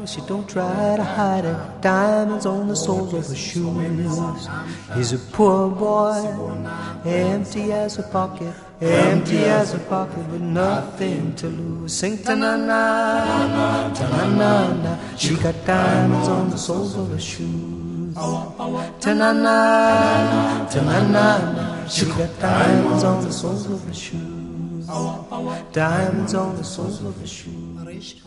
She don't try to hide it. Diamonds on the soles of her shoes. He's a poor boy, empty as a pocket, empty as a pocket with nothing to lose. Sing ta-na-na, ta-na-na-na. She got diamonds on the soles of her shoes. Ta-na-na, ta-na-na-na. She got diamonds on the soles of her shoes. Diamonds on the soles of her shoes.